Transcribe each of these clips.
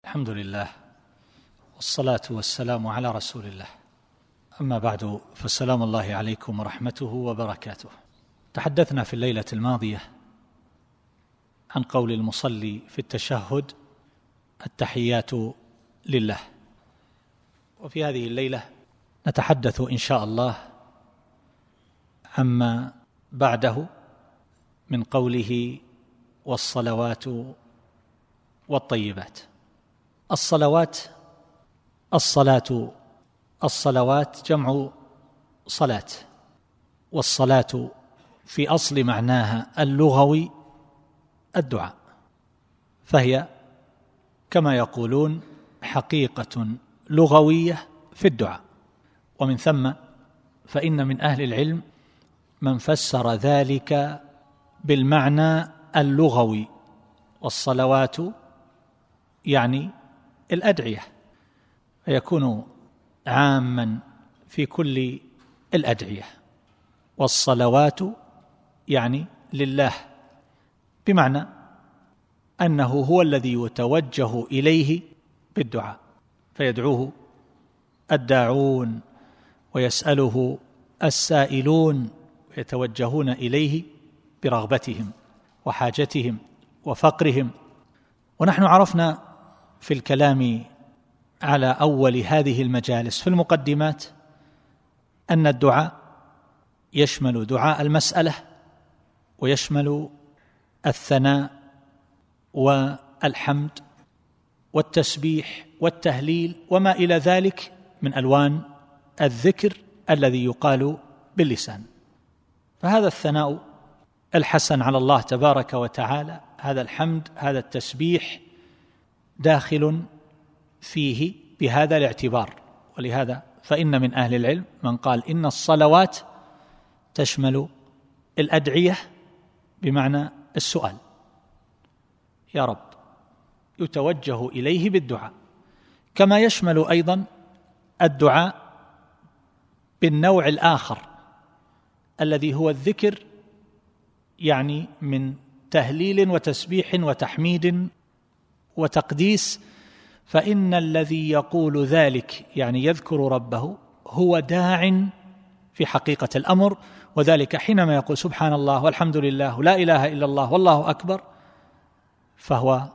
الحمد لله والصلاة والسلام على رسول الله. أما بعد، فسلام الله عليكم ورحمته وبركاته. تحدثنا في الليلة الماضية عن قول المصلي في التشهد: التحيات لله. وفي هذه الليلة نتحدث إن شاء الله عما بعده من قوله: والصلوات والطيبات. الصلوات جمع صلاة، والصلاة في أصل معناها اللغوي الدعاء، فهي كما يقولون حقيقة لغوية في الدعاء. ومن ثم فإن من أهل العلم من فسر ذلك بالمعنى اللغوي، والصلوات يعني الأدعية، فيكون عاما في كل الأدعية. والصلوات يعني لله، بمعنى أنه هو الذي يتوجه إليه بالدعاء، فيدعوه الداعون ويسأله السائلون، ويتوجهون إليه برغبتهم وحاجتهم وفقرهم. ونحن عرفنا في الكلام على أول هذه المجالس في المقدمات أن الدعاء يشمل دعاء المسألة، ويشمل الثناء والحمد والتسبيح والتهليل وما إلى ذلك من ألوان الذكر الذي يقال باللسان. فهذا الثناء الحسن على الله تبارك وتعالى، هذا الحمد، هذا التسبيح، داخل فيه بهذا الاعتبار. ولهذا فإن من أهل العلم من قال إن الصلوات تشمل الأدعية بمعنى السؤال، يا رب، يتوجه إليه بالدعاء، كما يشمل أيضا الدعاء بالنوع الآخر الذي هو الذكر، يعني من تهليل وتسبيح وتحميد وتقديس. فإن الذي يقول ذلك يعني يذكر ربه هو داع في حقيقة الأمر، وذلك حينما يقول سبحان الله والحمد لله لا إله إلا الله والله أكبر، فهو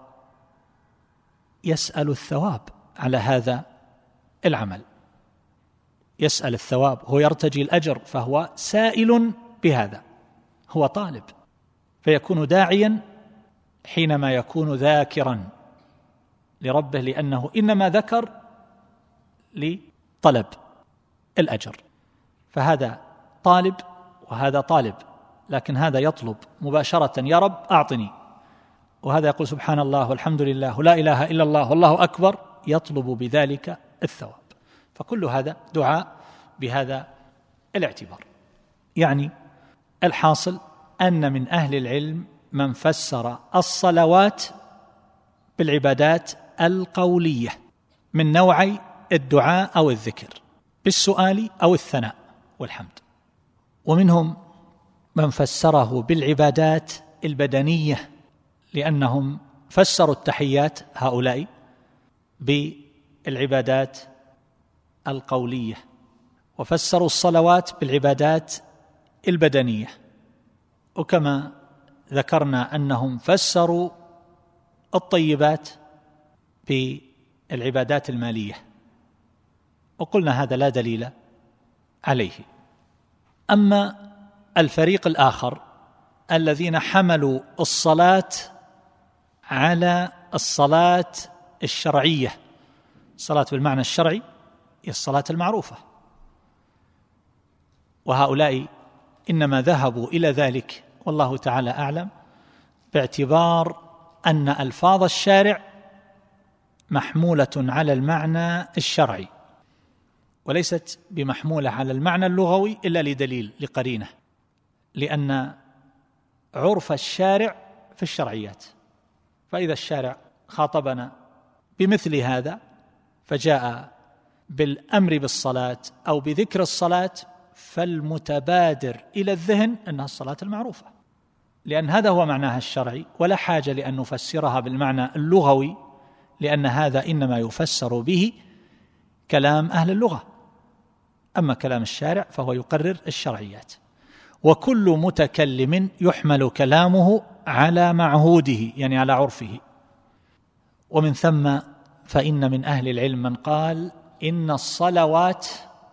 يسأل الثواب على هذا العمل، يسأل الثواب، هو يرتجي الأجر، فهو سائل بهذا، هو طالب، فيكون داعيا حينما يكون ذاكرا لربه، لأنه إنما ذكر لطلب الأجر. فهذا طالب وهذا طالب، لكن هذا يطلب مباشرة يا رب أعطني، وهذا يقول سبحان الله والحمد لله لا إله إلا الله والله أكبر، يطلب بذلك الثواب. فكل هذا دعاء بهذا الاعتبار. يعني الحاصل أن من أهل العلم من فسر الصلوات بالعبادات القولية من نوعي الدعاء أو الذكر، بالسؤال أو الثناء والحمد. ومنهم من فسره بالعبادات البدنية، لأنهم فسروا التحيات هؤلاء بالعبادات القولية، وفسروا الصلوات بالعبادات البدنية. وكما ذكرنا أنهم فسروا الطيبات بالعبادات المالية، وقلنا هذا لا دليل عليه. أما الفريق الآخر الذين حملوا الصلاة على الصلاة الشرعية، الصلاة بالمعنى الشرعي هي الصلاة المعروفة، وهؤلاء إنما ذهبوا إلى ذلك والله تعالى أعلم باعتبار أن ألفاظ الشارع محمولة على المعنى الشرعي، وليست بمحمولة على المعنى اللغوي إلا لدليل، لقرينة، لأن عرف الشارع في الشرعيات. فإذا الشارع خاطبنا بمثل هذا فجاء بالأمر بالصلاة أو بذكر الصلاة، فالمتبادر إلى الذهن أنها الصلاة المعروفة، لأن هذا هو معناها الشرعي، ولا حاجة لأن نفسرها بالمعنى اللغوي، لأن هذا إنما يفسر به كلام أهل اللغة، أما كلام الشارع فهو يقرر الشرعيات. وكل متكلم يحمل كلامه على معهوده، يعني على عرفه. ومن ثم فإن من أهل العلم من قال إن الصلوات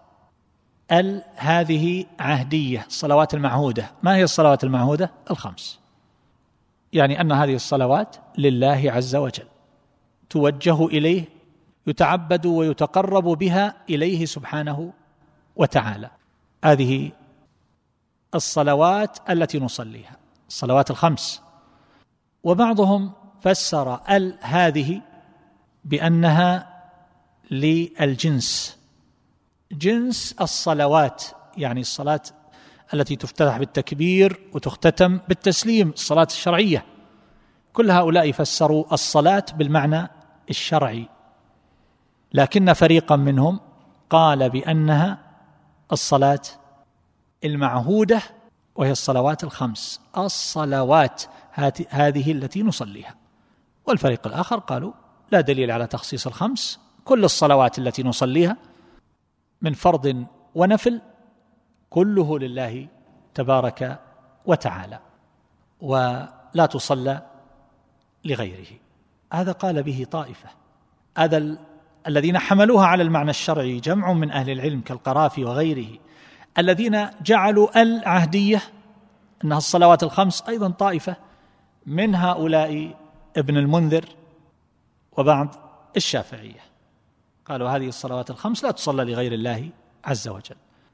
هذه عهدية، الصلوات المعهودة. ما هي الصلوات المعهودة؟ 5، يعني أن هذه الصلوات لله عز وجل، توجه إليه، يتعبد ويتقرب بها إليه سبحانه وتعالى. هذه الصلوات التي نصليها، الصلوات 5. وبعضهم فسر هذه بأنها للجنس، جنس الصلوات، يعني الصلاة التي تفتتح بالتكبير وتختتم بالتسليم، الصلاة الشرعية. كل هؤلاء فسروا الصلاة بالمعنى الشرعي، لكن فريقا منهم قال بأنها الصلاة المعهودة، وهي الصلوات 5، الصلوات هذه التي نصليها. والفريق الآخر قالوا لا دليل على تخصيص 5، كل الصلوات التي نصليها من فرض ونفل كله لله تبارك وتعالى، ولا تصلى لغيره. هذا قال به طائفة. هذا الذين حملوها على المعنى الشرعي جمع من أهل العلم كالقرافي وغيره. الذين جعلوا العهدية أنها الصلوات 5 أيضا طائفة من هؤلاء ابن المنذر وبعض الشافعية، قالوا هذه الصلوات 5 لا تصلى لغير الله عز وجل.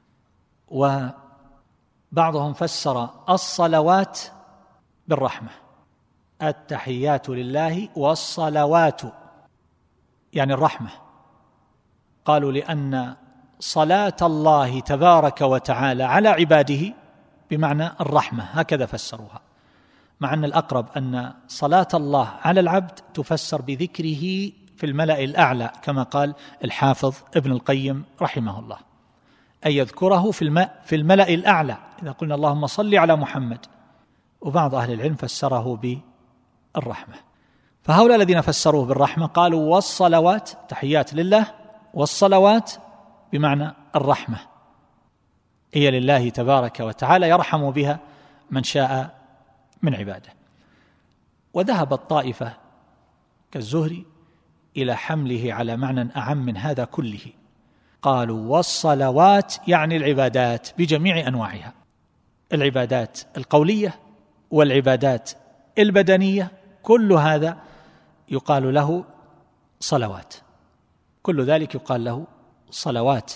وبعضهم فسر الصلوات بالرحمة، التحيات لله والصلوات يعني الرحمة. قالوا لأن صلاة الله تبارك وتعالى على عباده بمعنى الرحمة، هكذا فسروها، مع أن الأقرب أن صلاة الله على العبد تفسر بذكره في الملأ الأعلى، كما قال الحافظ ابن القيم رحمه الله، أن يذكره في الملأ الأعلى إذا قلنا اللهم صل على محمد. وبعض أهل العلم فسره بالرحمة. فهؤلاء الذين فسروه بالرحمة قالوا والصلوات تحيات لله، والصلوات بمعنى الرحمة، هي لله تبارك وتعالى يرحم بها من شاء من عباده. وذهب الطائفة كالزهري إلى حمله على معنى أعم من هذا كله، قالوا والصلوات يعني العبادات بجميع أنواعها، العبادات القولية والعبادات البدنية، كل هذا يقال له صلوات، كل ذلك يقال له صلوات.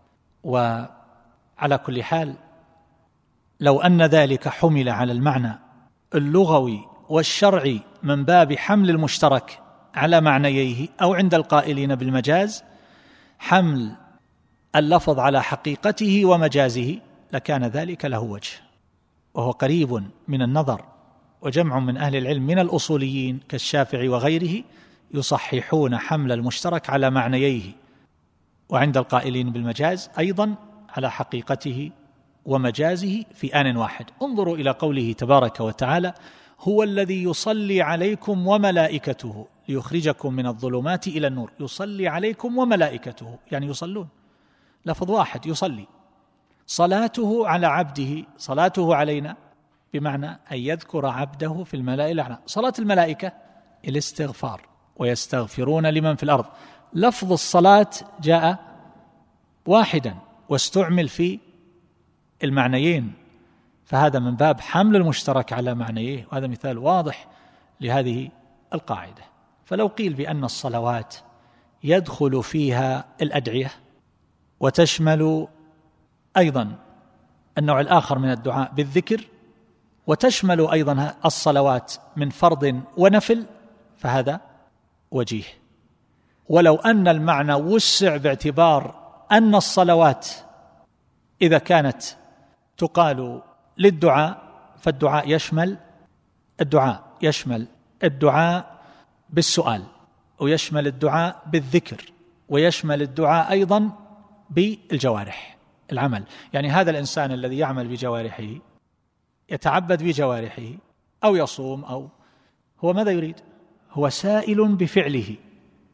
وعلى كل حال لو أن ذلك حمل على المعنى اللغوي والشرعي من باب حمل المشترك على معنييه، أو عند القائلين بالمجاز حمل اللفظ على حقيقته ومجازه، لكان ذلك له وجه وهو قريب من النظر. وجمع من أهل العلم من الأصوليين كالشافعي وغيره يصححون حمل المشترك على معنييه، وعند القائلين بالمجاز أيضا على حقيقته ومجازه في آن واحد. انظروا إلى قوله تبارك وتعالى هو الذي يصلي عليكم وملائكته ليخرجكم من الظلمات إلى النور، يصلي عليكم وملائكته يعني يصلون، لفظ واحد يصلي. صلاته على عبده، صلاته علينا بمعنى أن يذكر عبده في الملأ الأعلى. صلاة الملائكة الاستغفار ويستغفرون لمن في الأرض، لفظ الصلاة جاء واحدا واستعمل في المعنيين، فهذا من باب حمل المشترك على معنيه، وهذا مثال واضح لهذه القاعدة. فلو قيل بأن الصلوات يدخل فيها الأدعية وتشمل أيضا النوع الآخر من الدعاء بالذكر، وتشمل أيضا الصلوات من فرض ونفل، فهذا وجيه. ولو أن المعنى وسع باعتبار أن الصلوات إذا كانت تقال للدعاء فالدعاء يشمل الدعاء بالسؤال، ويشمل الدعاء بالذكر، ويشمل الدعاء أيضا بالجوارح، العمل. يعني هذا الإنسان الذي يعمل بجوارحه، يتعبد بجوارحه أو يصوم، أو هو ماذا يريد؟ هو سائل بفعله،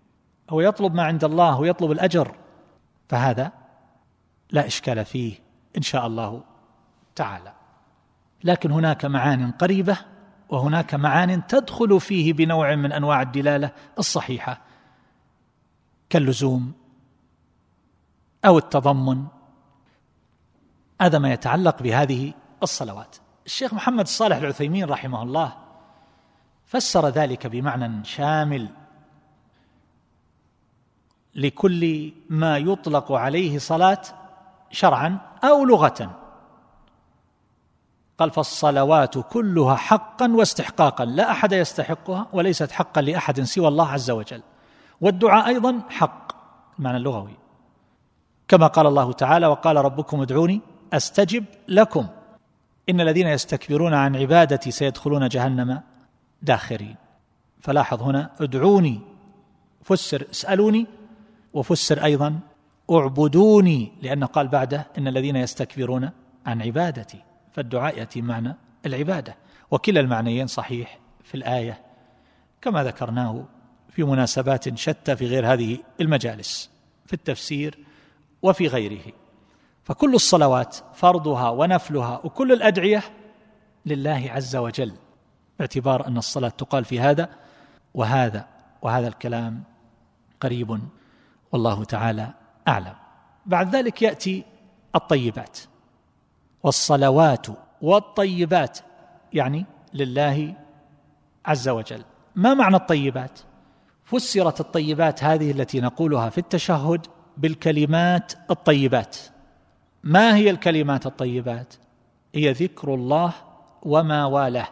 هو يطلب ما عند الله ويطلب الأجر، فهذا لا إشكال فيه إن شاء الله تعالى. لكن هناك معان قريبة وهناك معان تدخل فيه بنوع من أنواع الدلالة الصحيحة كاللزوم أو التضمن. هذا ما يتعلق بهذه الصلوات. الشيخ محمد الصالح العثيمين رحمه الله فسر ذلك بمعنى شامل لكل ما يطلق عليه صلاة شرعا أو لغة. قال: فالصلوات كلها حقا واستحقاقا، لا أحد يستحقها وليست حقا لأحد سوى الله عز وجل. والدعاء أيضا حق المعنى اللغوي، كما قال الله تعالى: وقال ربكم ادعوني أستجب لكم إن الذين يستكبرون عن عبادتي سيدخلون جهنم داخرين. فلاحظ هنا ادعوني فسر اسألوني، وفسر أيضا اعبدوني، لأنه قال بعده إن الذين يستكبرون عن عبادتي، فالدعاء يأتي معنى العبادة، وكلا المعنيين صحيح في الآية كما ذكرناه في مناسبات شتى في غير هذه المجالس في التفسير وفي غيره. فكل الصلوات فرضها ونفلها وكل الأدعية لله عز وجل، باعتبار أن الصلاة تقال في هذا وهذا الكلام قريب، والله تعالى أعلم. بعد ذلك يأتي الطيبات، والصلوات والطيبات يعني لله عز وجل. ما معنى الطيبات؟ فسرت الطيبات هذه التي نقولها في التشهد بالكلمات الطيبات. ما هي الكلمات الطيبات؟ هي ذكر الله وما والاه،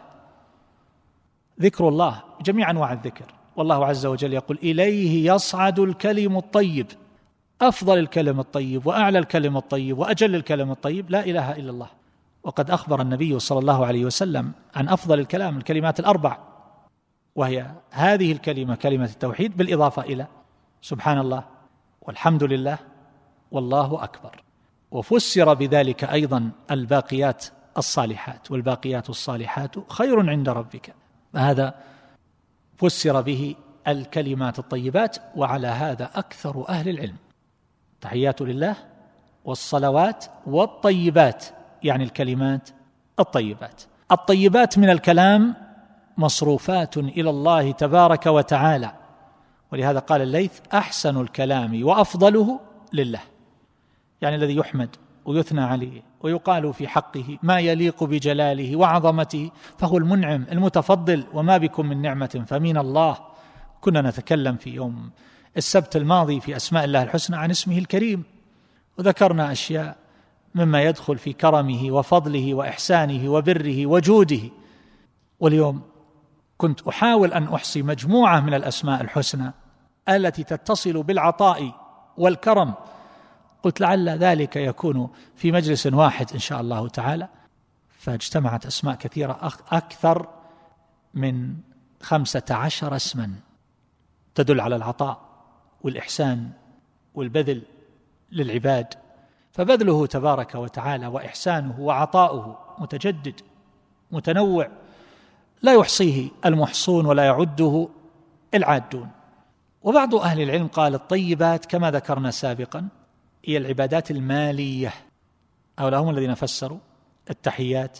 ذكر الله جميع أنواع الذكر، والله عز وجل يقول: إليه يصعد الكلم الطيب، أفضل الكلم الطيب وأعلى الكلم الطيب وأجل الكلم الطيب لا إله إلا الله. وقد أخبر النبي صلى الله عليه وسلم عن أفضل الكلام الكلمات الأربع، وهي هذه الكلمة كلمة التوحيد بالإضافة إلى سبحان الله والحمد لله والله أكبر. وفسر بذلك أيضا الباقيات الصالحات، والباقيات الصالحات خير عند ربك، هذا فسر به الكلمات الطيبات. وعلى هذا أكثر أهل العلم. تحيات لله والصلوات والطيبات يعني الكلمات الطيبات. الطيبات من الكلام مصروفات إلى الله تبارك وتعالى، ولهذا قال الليث: أحسن الكلام وأفضله لله، يعني الذي يحمد ويثنى عليه ويقال في حقه ما يليق بجلاله وعظمته، فهو المنعم المتفضل، وما بكم من نعمة فمن الله. كنا نتكلم في يوم السبت الماضي في أسماء الله الحسنى عن اسمه الكريم، وذكرنا أشياء مما يدخل في كرمه وفضله وإحسانه وبره وجوده. واليوم كنت أحاول أن أحصي مجموعة من الأسماء الحسنى التي تتصل بالعطاء والكرم، قلت لعل ذلك يكون في مجلس واحد إن شاء الله تعالى، فاجتمعت أسماء كثيرة أكثر من 15 اسما تدل على العطاء والإحسان والبذل للعباد. فبذله تبارك وتعالى وإحسانه وعطاؤه متجدد متنوع لا يحصيه المحصون ولا يعده العادون. وبعض أهل العلم قال: الطيبات كما ذكرنا سابقا هي العبادات المالية، هؤلاء هم الذين فسروا التحيات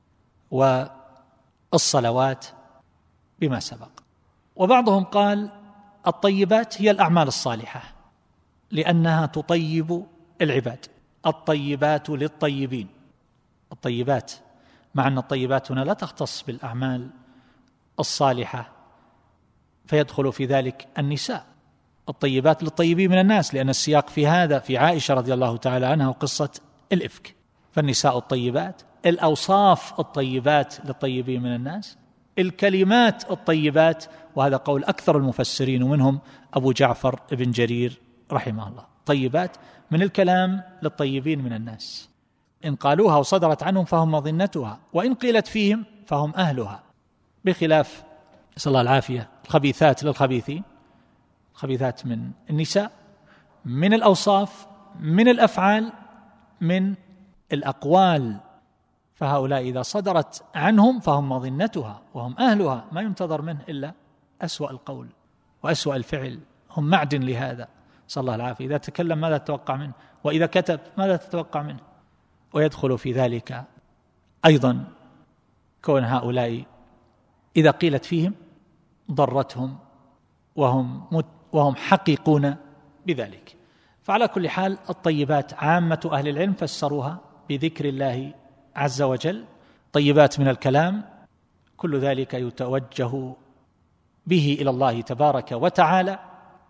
والصلوات بما سبق. وبعضهم قال: الطيبات هي الأعمال الصالحة لأنها تطيب العباد. الطيبات للطيبين، الطيبات، مع أن الطيبات هنا لا تختص بالأعمال الصالحة، فيدخل في ذلك النساء. الطيبات للطيبين من الناس، لأن السياق في هذا في عائشة رضي الله تعالى عنها وقصة الإفك. فالنساء الطيبات، الأوصاف الطيبات للطيبين من الناس، الكلمات الطيبات، وهذا قول أكثر المفسرين ومنهم أبو جعفر ابن جرير رحمه الله. طيبات من الكلام للطيبين من الناس، إن قالوها وصدرت عنهم فهم مظنتها، وإن قيلت فيهم فهم أهلها، بخلاف نسأل الله العافية الخبيثات للخبيثين، الخبيثات من النساء، من الأوصاف، من الأفعال، من الأقوال، فهؤلاء إذا صدرت عنهم فهم مظنتها وهم أهلها، ما ينتظر منه إلا أسوأ القول وأسوأ الفعل، هم معدن لهذا، صلى الله العافية. إذا تكلم ماذا تتوقع منه؟ وإذا كتب ماذا تتوقع منه؟ ويدخل في ذلك أيضا كون هؤلاء إذا قيلت فيهم ضرتهم وهم حقيقون بذلك. فعلى كل حال الطيبات عامة أهل العلم فسروها بذكر الله عز وجل، طيبات من الكلام، كل ذلك يتوجه به إلى الله تبارك وتعالى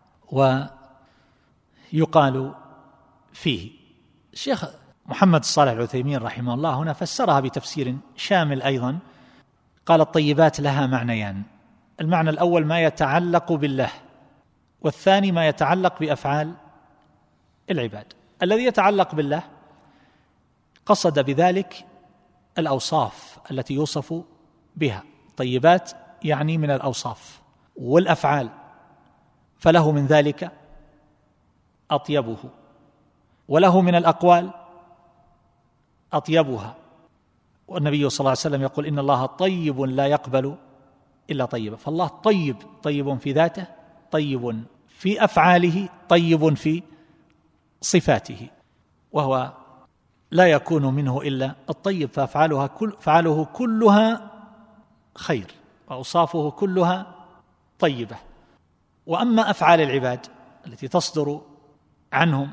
ويقال فيه. الشيخ محمد الصالح العثيمين رحمه الله هنا فسرها بتفسير شامل أيضا، قال الطيبات لها معنيان: المعنى الأول ما يتعلق بالله، والثاني ما يتعلق بأفعال العباد. الذي يتعلق بالله قصد بذلك الأوصاف التي يوصف بها، طيبات يعني من الأوصاف والأفعال، فله من ذلك أطيبه، وله من الأقوال أطيبها. والنبي صلى الله عليه وسلم يقول: إن الله طيب لا يقبل إلا طيبا. فالله طيب، طيب في ذاته، طيب في أفعاله، طيب في صفاته، وهو لا يكون منه إلا الطيب، فأفعاله كلها خير وأوصافه كلها طيبة. وأما أفعال العباد التي تصدر عنهم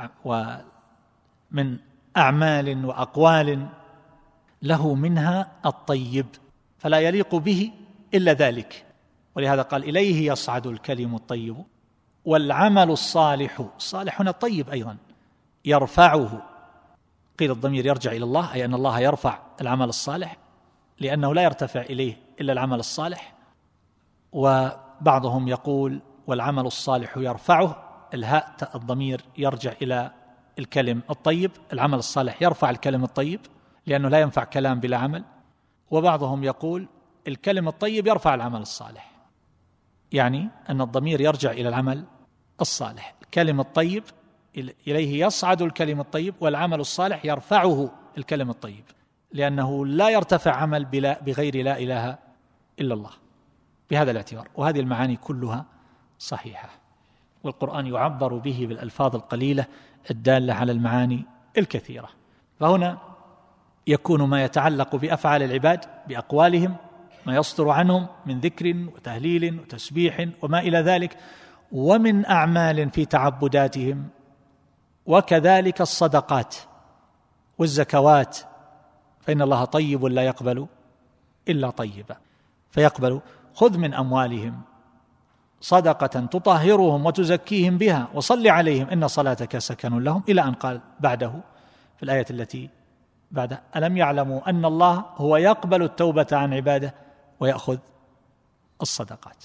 ومن أعمال وأقوال له منها الطيب، فلا يليق به إلا ذلك. ولهذا قال: إليه يصعد الكلم الطيب والعمل الصالح، الصالح هنا الطيب أيضا، يرفعه. قيل الضمير يرجع إلى الله، أي أن الله يرفع العمل الصالح، لأنه لا يرتفع إليه إلا العمل الصالح. وبعضهم يقول: والعمل الصالح يرفعه، الهاء الضمير يرجع إلى الكلم الطيب، العمل الصالح يرفع الكلم الطيب لأنه لا ينفع كلام بلا عمل. وبعضهم يقول: الكلم الطيب يرفع العمل الصالح، يعني أن الضمير يرجع إلى العمل الصالح. الكلم الطيب إليه يصعد الكلم الطيب، والعمل الصالح يرفعه الكلم الطيب، لأنه لا يرتفع عمل بغير لا إله إلا الله، بهذا الاعتبار. وهذه المعاني كلها صحيحة، والقرآن يعبر به بالألفاظ القليلة الدالة على المعاني الكثيرة. فهنا يكون ما يتعلق بأفعال العباد بأقوالهم، ما يصدر عنهم من ذكر وتهليل وتسبيح وما إلى ذلك، ومن أعمال في تعبداتهم، وكذلك الصدقات والزكوات، فإن الله طيب لا يقبل إلا طيبا. فيقبل: خذ من أموالهم صدقة تطهرهم وتزكيهم بها وصل عليهم إن صلاتك سكن لهم، إلى أن قال بعده في الآية التي بعدها: ألم يعلموا أن الله هو يقبل التوبة عن عباده ويأخذ الصدقات.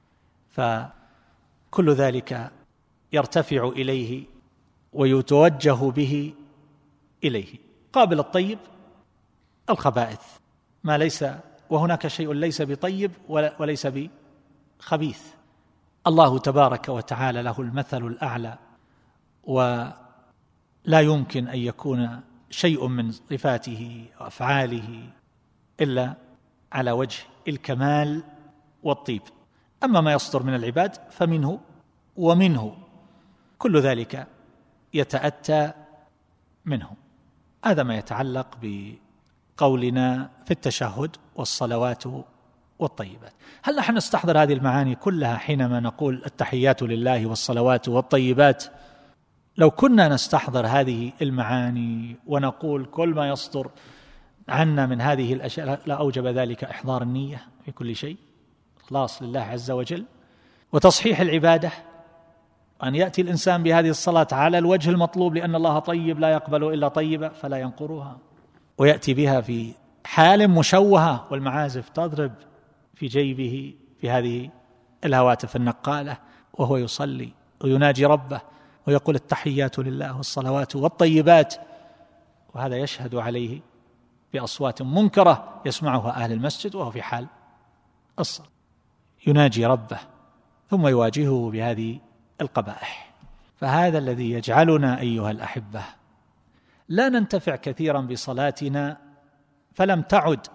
فكل ذلك يرتفع إليه ويتوجه به إليه. قابل الطيب الخبائث، ما ليس، وهناك شيء ليس بطيب وليس بخبيث. الله تبارك وتعالى له المثل الأعلى، ولا يمكن أن يكون شيء من صفاته وأفعاله إلا على وجه الكمال والطيب. أما ما يصدر من العباد فمنه ومنه، كل ذلك يتأتى منه. هذا ما يتعلق بقولنا في التشهد والصلوات والطيبات. هل نحن نستحضر هذه المعاني كلها حينما نقول التحيات لله والصلوات والطيبات؟ لو كنا نستحضر هذه المعاني ونقول كل ما يصدر عنا من هذه الأشياء لا أوجب ذلك إحضار النية في كل شيء، إخلاص لله عز وجل وتصحيح العبادة، أن يأتي الإنسان بهذه الصلاة على الوجه المطلوب، لأن الله طيب لا يقبل إلا طيبا فلا ينقرها، ويأتي بها في حال مشوهة والمعازف تضرب في جيبه في هذه الهواتف النقالة وهو يصلي ويناجي ربه ويقول التحيات لله والصلوات والطيبات، وهذا يشهد عليه بأصوات منكرة يسمعها أهل المسجد وهو في حال الصلاة يناجي ربه، ثم يواجهه بهذه القبائح. فهذا الذي يجعلنا أيها الأحبة لا ننتفع كثيرا بصلاتنا، فلم تعد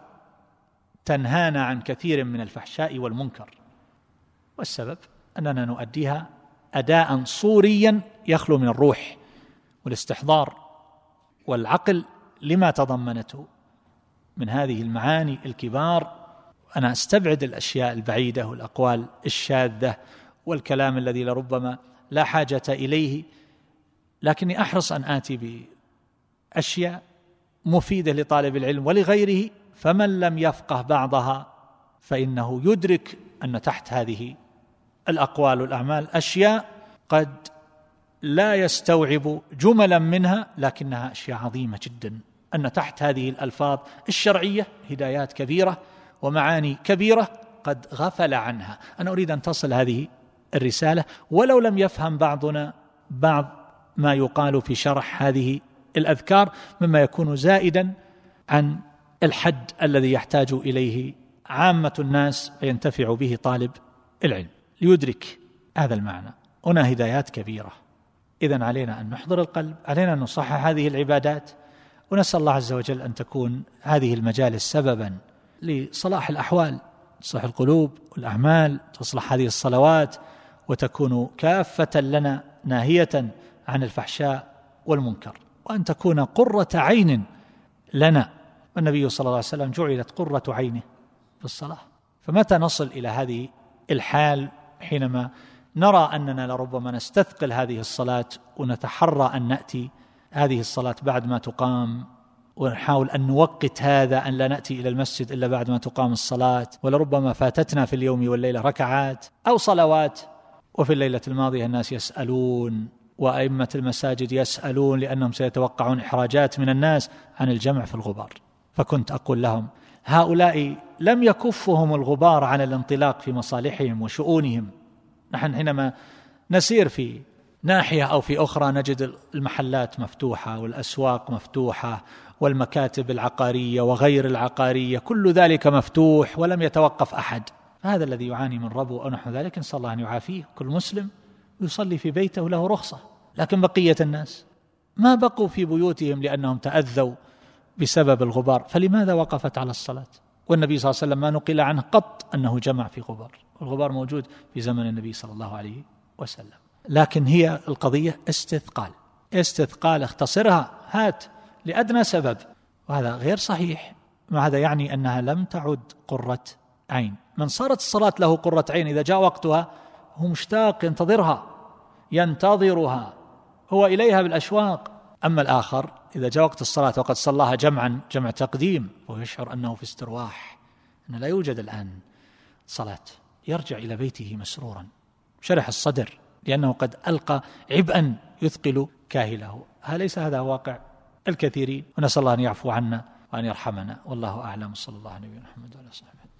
تنهانا عن كثير من الفحشاء والمنكر، والسبب أننا نؤديها أداء صوريا يخلو من الروح والاستحضار والعقل لما تضمنته من هذه المعاني الكبار. أنا أستبعد الأشياء البعيدة والأقوال الشاذة والكلام الذي لربما لا حاجة إليه، لكني أحرص أن آتي بأشياء مفيدة لطالب العلم ولغيره، فمن لم يفقه بعضها فإنه يدرك أن تحت هذه الأقوال والأعمال أشياء قد لا يستوعب جملا منها، لكنها أشياء عظيمة جدا، أن تحت هذه الألفاظ الشرعية هدايات كبيرة ومعاني كبيرة قد غفل عنها. أنا أريد أن تصل هذه الرسالة ولو لم يفهم بعضنا بعض ما يقال في شرح هذه الأذكار مما يكون زائدا عن الحد الذي يحتاج إليه عامة الناس وينتفع به طالب العلم ليدرك هذا المعنى. هنا هدايات كبيرة، إذن علينا أن نحضر القلب، علينا أن نصحح هذه العبادات، ونسأل الله عز وجل أن تكون هذه المجالس سببا لصلاح الأحوال، تصلح القلوب والأعمال، تصلح هذه الصلوات، وتكون كافة لنا ناهية عن الفحشاء والمنكر، وأن تكون قرة عين لنا. والنبي صلى الله عليه وسلم جعلت قرة عينه في الصلاة. فمتى نصل إلى هذه الحال حينما نرى أننا لربما نستثقل هذه الصلاة ونتحرى أن نأتي هذه الصلاة بعد ما تقام، ونحاول أن نوقت هذا أن لا نأتي إلى المسجد إلا بعد ما تقام الصلاة، ولربما فاتتنا في اليوم والليلة ركعات أو صلوات. وفي الليلة الماضية الناس يسألون وأئمة المساجد يسألون لأنهم سيتوقعون إحراجات من الناس عن الجمع في الغبار. فكنت أقول لهم هؤلاء لم يكفهم الغبار عن الانطلاق في مصالحهم وشؤونهم. نحن حينما نسير في ناحية أو في أخرى نجد المحلات مفتوحة والأسواق مفتوحة والمكاتب العقارية وغير العقارية كل ذلك مفتوح ولم يتوقف أحد. هذا الذي يعاني من ربو أو نحو ذلك نسأل الله أن يعافيه. كل مسلم يصلي في بيته له رخصة، لكن بقية الناس ما بقوا في بيوتهم لأنهم تأذوا بسبب الغبار، فلماذا وقفت على الصلاة؟ والنبي صلى الله عليه وسلم ما نقل عنه قط أنه جمع في غبار، والغبار موجود في زمن النبي صلى الله عليه وسلم. لكن هي القضية استثقال اختصرها، هات لأدنى سبب، وهذا غير صحيح. وهذا يعني أنها لم تعد قرة عين. من صارت الصلاة له قرة عين إذا جاء وقتها هو مشتاق ينتظرها هو إليها بالأشواق. أما الآخر إذا جاء وقت الصلاة وقد صلاها جمع تقديم وهو يشعر أنه في استرواح، أنه لا يوجد الآن صلاة، يرجع إلى بيته مسرورا شرح الصدر لأنه قد ألقى عبئا يثقل كاهله. ليس هذا واقع الكثيرين، ونسأل الله أن يعفو عنا وأن يرحمنا، والله أعلم. صلى الله عليه وسلم.